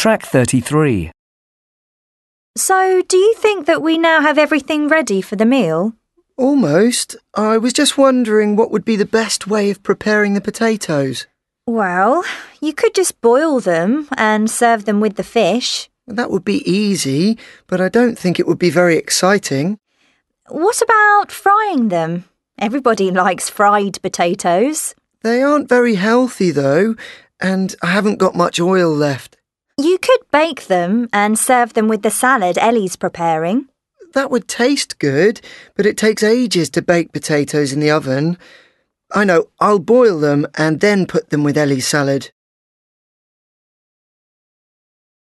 Track 33. So, do you think that we now have everything ready for the meal? Almost. I was just wondering what would be the best way of preparing the potatoes. Well, you could just boil them and serve them with the fish. That would be easy, but I don't think it would be very exciting. What about frying them? Everybody likes fried potatoes. They aren't very healthy, though, and I haven't got much oil left. You could bake them and serve them with the salad Ellie's preparing. That would taste good, but it takes ages to bake potatoes in the oven. I know, I'll boil them and then put them with Ellie's salad.